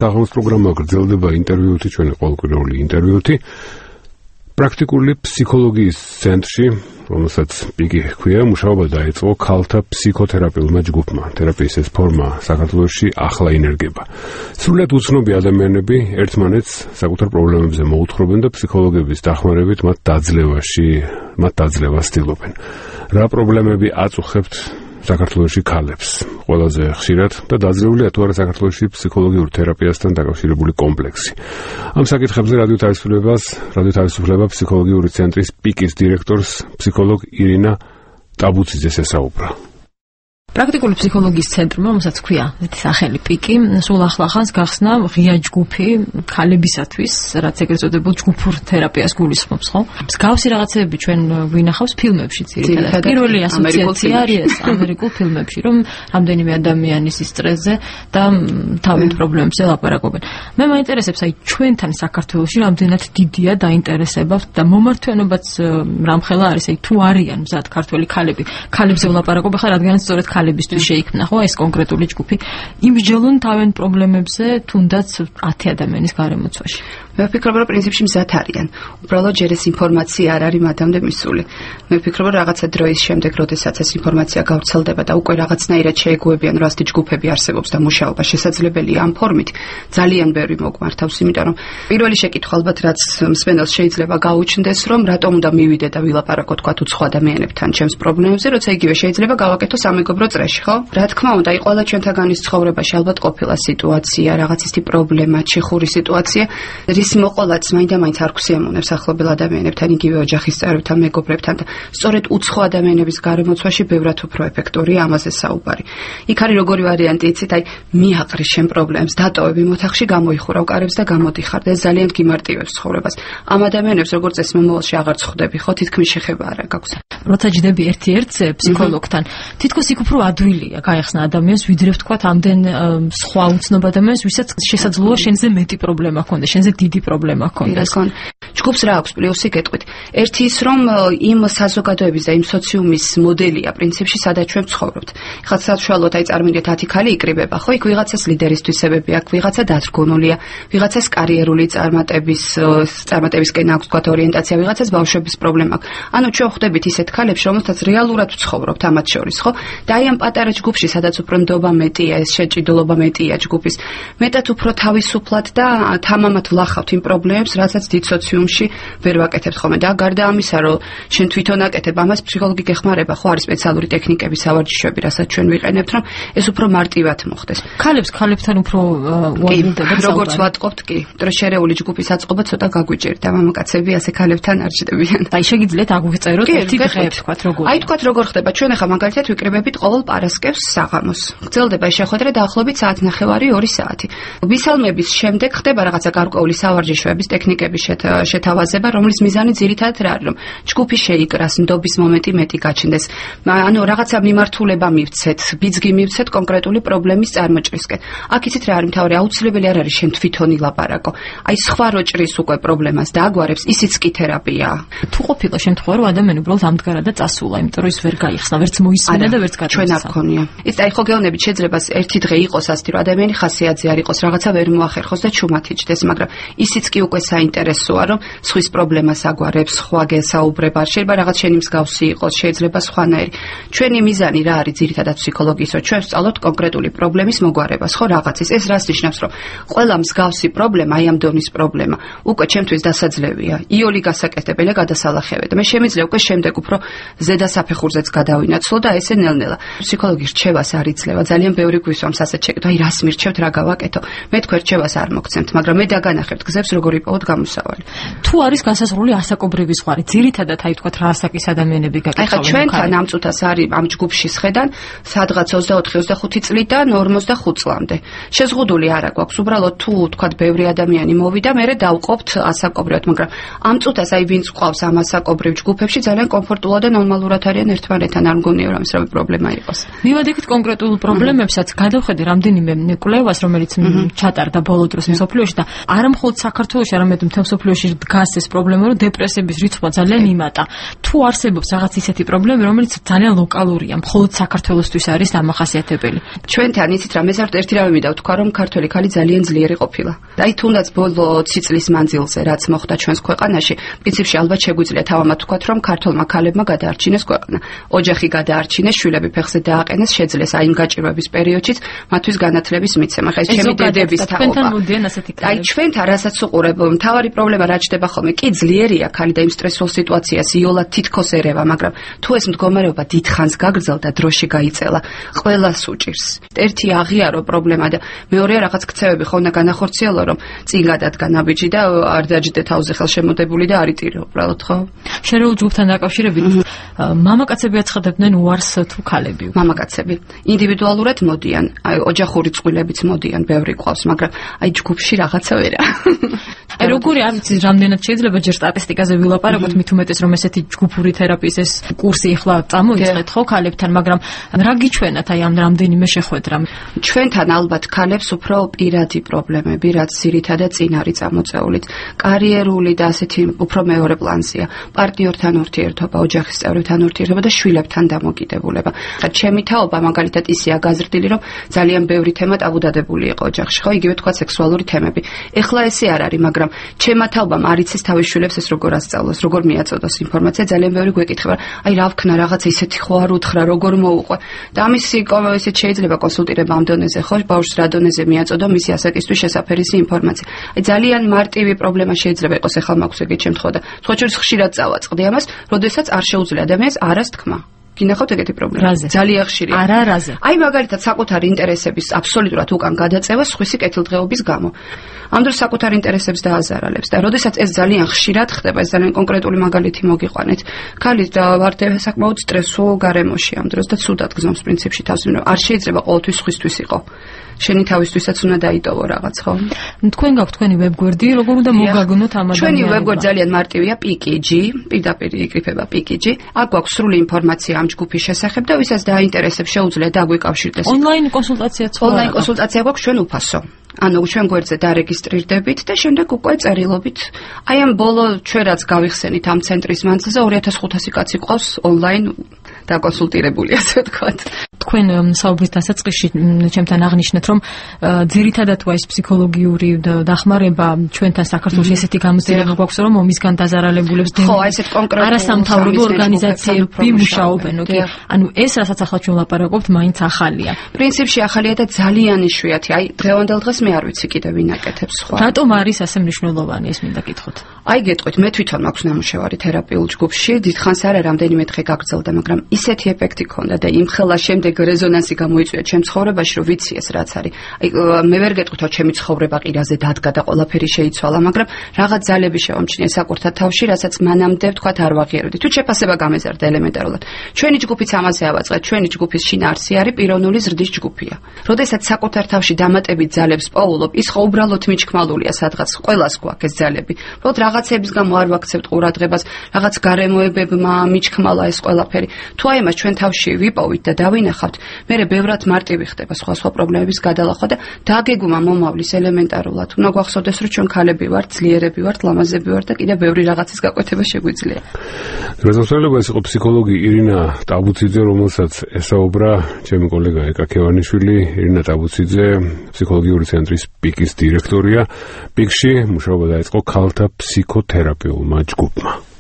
საღამოს პროგრამა გრძელდება ინტერვიუთი, ჩვენი ყოველკვირეული ინტერვიუთი. პრაქტიკული ფსიქოლოგიის ცენტრში, რომელსაც პიკი ჰქვია, მუშაობა დაიწყო ქალთა ფსიქოთერაპიულმა ჯგუფმა. თერაპიის ეს ფორმა საქართველოში ახლა ინერგება. სრულიად უცნობი ადამიანები ერთმანეთს საკუთარ პრობლემებზე მოუთხრობენ და ფსიქოლოგების დახმარებით მათ დაძლევას ცდილობენ. რა პრობლემები აწუხებთ საქართველოში ქალებს? ყველაზე ხშირად და დაძლეულია თუ არა საქართველოში ფსიქოლოგიურ თერაპიასთან დაკავშირებული კომპლექსი. ამ საკითხებზე რადიო თავისუფლება ფსიქოლოგიური ცენტრის პიკის დირექტორს ფსიქოლოგ ირინა ტაბუციძეს ესაუბრა. პრაქტიკული ფსიქოლოგიის ცენტრმა, რომელსაც ქვია სახელი პიკი, სულ ახლახანს გახსნა ღია ჯგუფი ქალებისათვის, რაც ეგრეთ წოდებულ ჯგუფურ თერაპიას გულისხმობს, ხო? მსგავსი რაღაცები ჩვენ გვინახავს ფილმებში ძირითადად. პირველი ასოციაცია არის ამერიკულ ფილმებში, რომ რამდენიმე ადამიანის სტრესზე და თავის პრობლემებზე ლაპარაკობენ. მე მაინტერესებს, აი ჩვენთან საქართველოში რამდენად დიდია დაინტერესება და მომართვენობაც რამხელა არის, აი თუ არიან მზად ქართველი ქალები, ქალებზე ვლაპარაკობ, ხა რადგანაც სწორედ ქალებისთვის შეიქმნა, ხო, ეს კონკრეტული ჯგუფი. იმსჯელონ თავენ პრობლემებზე, თუნდაც 10 ადამიანის გარემოცვაში. მე ვფიქრობ, რომ პრინციპში მზად არიან. უბრალოდ ჯერ ეს ინფორმაცია არ არის მადამდე მისული. მე ვფიქრობ, რომ რაღაცა დროის შემდეგ, როდესაც ეს ინფორმაცია გავრცელდება და უკვე რაღაცნაირად შეეგუებიან, რომ ასეთი ჯგუფები არსებობს და მუშაობა შესაძლებელია ამ ფორმით, ძალიან ბევრი მოგმართავს, იმიტომ რომ პირველი შეკითხვა ალბათ რაც მსმენელს შეიძლება გაუჩნდეს, რომ რატომ უნდა მივიდე და ვილაპარაკო თქვა უცხო ადამიანებთან ჩემს პრობლემებზე, როცა იგივე შეიძლება გავაკეთო სამეგობრო წრეში, ხო? რა თქმა უნდა, ყველა ჩვენთაგანის ცხოვრებაში ალბათ ყოფილა სიტუაცია, რაღაც ისეთი პრობლემა, ჩიხური სიტუაცია, რის მოყოლაც მაინდა-მაინც არ გვსიამოვნებს ახლობელ ადამიანებთან, იგივე ოჯახის წევრებთან, მეგობრებთან და სწორედ უცხო ადამიანების გარემოცვაში ბევრად უფრო ეფექტურია ამაზე საუბარი. იქ არის როგორი ვარიანტი, იცით, აი მიაყრი შენ პრობლემს, დატოვები მოთახში, გამოიხურავ კარებს და გამოდიხარ და ეს ძალიან გიმარტივებს ცხოვრებას. ამ ადამიანებს როგორც ეს მომავალში აღარ ხვდები, ხო, თითქმის შეხება არ გაქვს. როცა ჯდები ერთ-ერთზე ფსიქოლოგთან, თითქოს იქ უფრო ადვილია გაიხსნა ადამიანს, ვიდრე ვთქვათ ამდენ სხვა უცნობ ადამიანს, ვისაც შესაძლოა შენზე მეტი პრობლემა ჰქონდეს, შენზე დიდი პრობლემა ჰქონდეს. ჯგუფს რა აქვს პლუსი გეტყვით. ერთი ის, რომ იმ საზოგადოების და იმ სოციუმის მოდელია პრინციპში, სადაც ჩვენ ვცხოვრობთ. ხა საშუალოდ აი წარმინდეთ 10 ქალი იკრიბება, ხო? იქ ვიღაცას ლიდერის თვისებები აქვს, ვიღაცა დათრგუნულია, ვიღაცას კარიერული წარმატებისკენ აქვს თქვათ ორიენტაცია, ვიღაცას ბავშვების პრობლემა აქვს. ანუ ჩვენ ხვდებით ისეთ ქალებს, რომელთაც რეალურად ვცხოვრობთ ამათ შორის, ხო? და აი ამ პატარა ჯგუფში, სადაც უფრო ნდობა მეტია, ეს შეჭიდულობა მეტია ჯგუფის, მეტად უფრო თავისუფლად და თამამად ვლახავთ იმ პრობლემებს, რასაც დიდ სოციუმში ვერ ვაკეთებთ ხოლმე. და გარდა ამისა, რომ შენ თვითონ აკეთებ ამას, ფსიქოლოგი გეხმარება, ხო, არის სპეციალური ტექნიკები, სავარჯიშოები, რასაც ჩვენ ვიყენებთ, რომ ეს უფრო მარტივად მოხდეს. ქალებთან უფრო უადვილდება. როგორც ვატყობთ, კი, იმიტომ რომ შერეული ჯგუფის აწყობა ცოტა გაგვიჭირდა, მამაკაცები ასე ქალებთან არ ჭდებიან. აი შეგიძლიათ აგვიწეროთ ერთი დღე, თქვათ როგორ. აი თქვათ როგორ ხდება, ჩვენ ახლა მაგალითად ვიკრიბებით ყოველ პარასკევს საღამოს. გრძელდება შეხვედრა დაახლოებით 1.5-2 საათი. ვისალმების შემდეგ ხდება რაღაცა გარკვეული სავარჯიშოების ტექნიკების შეთავაზება, რომლის მიზანი ძირითადად რა არის, რომ ჯგუფი შეიკრას, ნდობის მომენტი მეტი გაჩნდეს. ანუ რაღაცა მიმართულება მივცეთ, ბიძგი მივცეთ კონკრეტული პრობლემის წარმოჭრისკენ. აქ იცით რა არის მთავარი, აუცილებელი არ არის შენ თვითონ ილაპარაკო. აი სხვა რო ჭრის უკვე პრობლემას და აგვარებს, ისიც კი თერაპიაა. თუ ყოფილა შემთხვევა, რომ ადამიანი უბრალოდ ამდგარა და წასულა, იმიტომ რომ ის ვერ გაიხსნა, ვერც მოისმინა და ვერც ჩვენ არ გქონია. ის აი ხო გეოვნებით შეიძლება ერთი დღე იყოს ასეთი, რომ ადამიანი ხასიათზე არ იყოს, რაღაცა ვერ მოახერხოს და ჩუმად იჭდეს, მაგრამ ისიც კი უკვე საინტერესოა, რომ სხვის პრობლემას აგვარებს, სხვა გესაუბრება, შეიძლება რაღაც შენი მსგავსი იყოს, შეიძლება სხვანაირი. ჩვენი მიზანი რა არის ძირითადად ფსიქოლოგიის, რომ ჩვენ ვსწავლოთ კონკრეტული პრობლემის მოგვარებას, ხო რაღაცის. ეს რას ნიშნავს, რომ ყველა მსგავსი პრობლემა, აი ამ დონის პრობლემა, უკვე ჩემთვის დასაძლევია. იოლი გასაკეთებელია, გადასალახებია. მე შემიძლია უკვე შემდეგ უფრო ზედა საფეხურზეც გადავინაცვლო და ესე ნელ-ნელა. ფსიქოლოგი რჩევას არ იძლევა, ძალიან ბევრი გვისვამს ასეთ შეკითხვა, აი რას მირჩევთ, რა გავაკეთო. მე თქვენ რჩევას არ მოგცემთ, მაგრამ მე დაგანახებთ გზებს, როგორ იპოვოთ გამოსავალი. თუ არის განსაზღვრული ასაკობრივი ზღვარი, ძირითადად აი თქვათ რა ასაკის ადამიანები გაკეთებენ. ახლა ჩვენთან ამ წუთას არის ამ ჯგუფში შედან სადღაც 24-25 წლიდან 45 წლამდე. შეზღუდული არა გვაქვს, უბრალოდ თუ თქვათ ბევრი ადამიანი მოვიდა, მე დავყოფთ ასაკობრივად, მაგრამ ამ წუთას აი ვინც ყავს ამ ასაკობრივ ჯგუფებში ძალიან კომფორტ ნორმალურა და ნორმალურად არიან ერთმანეთთან, არ მგონია რომ ისრავი პრობლემა იყოს. მივედით კონკრეტულ პრობლემებსაც, გადავხედე რამდენიმე კვლევას, რომელიც ჩატარდა ბოლო დროს მსოფლიოში და არა მხოლოდ საქართველოში, არამედ მთელ მსოფლიოში დგას ეს პრობლემა, რომ დეპრესიების რიცხვი ძალიან იმატა. თუ არსებობს რაღაც ისეთი პრობლემა, რომელიც ძალიან ლოკალურია, მხოლოდ საქართველოსთვის არის დამახასიათებელი. ჩვენთან იცით რა, მე ზართ ერთი რამე მინდა ვთქვა, რომ ქართველი ქალი ძალიან ძლიერი ყოფილა. აი თუნდაც ბოლო 20 წლის მანძილზე, რაც მოხდა ჩვენს ქვეყანაში, პრინციპში ალბათ შეგვიძლია თავამად ვთქვათ, რომ ქართველმა ქალებმა გადაარჩინეს ქვეყანა. ოჯახი გადაარჩინეს, შვილები ფეხზე დააყენეს, შეძლეს აი იმ გაჭირვების პერიოდშიც მათთვის განათლების მიცემა. ხა ეს ჩემი დედების თაობა. აი ჩვენთან რასაც უყურებ, მთავარი პრობლემა რა ჩდება ხოლმე, კი ძლიერია ქალი და იმ სტრესულ სიტუაციას იოლად თითქოს ერევა, მაგრამ თუ ეს მდგომარეობა დიდხანს გაგრძელდა, დროში გაიწელა, ყველას უჭირს. ერთი აღიარო პრობლემა და მეორეა რაღაც ქცევები ხო უნდა განახორციელო, რომ წინ გადადგა ნაბიჯი და არ დაჯდე თავზე ხელშემოდებული და არ იტირო, უბრალოდ ხო? შერეულ ჯგუფთან დაკავშირებით მამაკაცები აცხადებდნენ უარს თუ ქალები? მამაკაცები ინდივიდუალურად მოდიან, აი ოჯახური წყვილებიც მოდიან, ბევრი ყავს, მაგრამ აი ჯგუფში რაღაცა ვერა. აი როგორი არ ვიცი, რამდენად შეიძლება ჯერ სტატისტიკაზე ვილაპარაკოთ, მით უმეტეს რომ ესეთი ჯგუფური თერაპიის ეს კურსი ახლა წამოიწყეთ ხო ქალებთან, მაგრამ რა გიჩვენათ აი ამ რამდენიმე შეხვედრამ? ჩვენთან ალბათ ქალებს უფრო პირადი პრობლემები, რაც ძირითადად წინ არის წამოწეული. კარიერული და ასეთი უფრო მეორე პლანზეა. პარტნიორთან ურთიერთობა, ოჯახის წევრებთან ურთიერთობა და შვილებთან დამოკიდებულება. და ჩემი თაობა მაგალითად ისეა გაზრდილი, რომ ძალიან ბევრი თემა ტაბუდადებული იყო ოჯახში, ხო, იგივე თქვა სექსუალური თემები. ეხლა ესე არ არის, მაგრამ ჩემმა თაობამ არ იცის თავის შვილებს ეს როგორ ასწავლოს, როგორ მიაწოდოს ინფორმაცია, ძალიან ბევრი გვეკითხება, აი რა ვქნა რაღაცა ისეთი ხო არ უთხრა, როგორ მოუყვე. და ამისი ისეთ შეიძლება კონსულტირება ამ დონეზე, ხო, ბავშვს რა დონეზე მიაწოდო მისი ასაკისთვის შესაფერისი ინფორმაცია. აი ძალიან მარტივი პრობლემა შეიძლება იყოს ახლა მაქვს ეგეთ შემთხვევა და სხვა შორის ხშირად წავაწყდი ამას, როდესაც არ შეუძლია ადამიანს არას თქმა. გინახავთ ეგეთი პრობლემა? ძალიან ხშირია. არა, რაზე? აი მაგალითად საკუთარი ინტერესების აბსოლუტურად უკან გადაწევა სხვისი კეთილდღეობის გამო. ამ დროს საკუთარი ინტერესებს დააზარალებს და როდესაც ეს ძალიან ხშირად ხდება, ეს ძალიან კონკრეტული მაგალითი მოგიყვანეთ. ქალი ვართ საკმაოდ სტრესულ გარემოში ამ დროს და ცუდად გზნობს პრინციპში თავს, რომ არ შეიძლება ყოველთვის სხვისთვის იყო. შენი თავისთვისაც უნდა დაიტოვო რაღაც, ხო? თქვენ გაქვთ თქვენი ვებგვერდი, როგორ უნდა მოგაგონოთ ამ ადამიანებს? ჩვენი ვებგვერდი ძალიან მარტივია, PKG, პირდაპირ იკრიფება PKG. აქ გვაქვს სრული ინფორმაცია ამ ჯგუფის შესახებ და ვისაც დაინტერესებს, შეუძლია დაგვიკავშირდეს. ონლაინ კონსულტაციაც ხო? ონლაინ კონსულტაცია გვაქვს ჩვენ უფასო. ანუ ჩვენ გვერდზე დარეგისტრირდებით და შემდეგ უკვე წერილობით. აი ამ ბოლო ჩვენ რაც გავიხსენით ამ ცენტრის მანძილზე 2500 კაცი ყავს ონლაინ დაკონსულტირებული, ასე ვთქვათ. თქვენ საუბრის დასაწყისში ჩემთან აღნიშნეთ, რომ ძირითადად ეს ფსიქოლოგიური დახმარება ჩვენთან საქართველოში ესეთი გამოცდილება გვაქვს, რომ ომისგან დაზარალებულებს არასამთავრობო ორგანიზაციები მუშაობენ, ოკეი? ანუ ეს რასაც ახლა ჩვენ ვლაპარაკობთ, მაინც ახალია. პრინციპში ახალია და ძალიან იშვიათი. აი დღევანდელ დღეს მე არ ვიცი კიდევ ვინ აკეთებს სხვა. რატომ არის ასე მნიშვნელოვანი ეს მინდა კითხოთ? აი გეტყვით, მე თვითონ მაქვს ნამუშევარი თერაპიულ ჯგუფში, დიდხანს არა რამდენიმე დღე გაგრძელდა, მაგრამ ისეთი ეფექტი ქონდა და იმ ხელა შემდეგ რეზონანსი გამოიწვია ჩემ ცხოვრებაში, რომ ვიცი ეს რაც არის. აი მე ვერ გეტყვით, რომ ჩემი ცხოვრება ყირაზე დადგა და ყველაფერი შეიცვალა, მაგრამ რაღაც ძალები შევამჩნია საკუთარ თავში, რასაც მანამდე ვთქვათ არ ვაღიარებდი. თუ შეფასება გამეზარდა ელემენტარულად. ჩვენი ჯგუფიც ამაზე ავაწყეთ, ჩვენი ჯგუფის შინაარსი არის პიროვნული ზრდის ჯგუფია. როდესაც საკუთარ თავში დამატებით ძალებს პოულობ, ის ხო უბრალოდ მიჩქმალულია სადღაც, ყველას გვაქვს ეს ძალები. უბრალოდ რაღაცების გამო არ ვაქცევთ ყურადღებას, რაღაც გარემოებებმა მიჩქმალა ეს ყველაფერი. თუ აი მას ჩვენ თავში ვიპოვით და დავინახავთ, მერე ბევრად მარტივი ხდება სხვა პრობლემების გადალახვა და დაგეგმა მომავლის ელემენტარულად. უნდა გვახსოვდეს, რომ ჩვენ ქალები ვართ, ძლიერები ვართ, ლამაზები ვართ და კიდევ ბევრი რაღაცის გაკვეთება შეგვიძლია. გასაოცარებაა ეს იყო ფსიქოლოგი ირინა ტაბუციძე, რომელსაც ესაუბრა ჩემი კოლეგა ეკა ქევანიშვილი. ირინა ტაბუციძე ფსიქოლოგიური ცენტრის პიკის დირექტორია. პიკში მუშაობა დაიწყო ქალთა ფსიქოთერაპიულმა ჯგუფმა.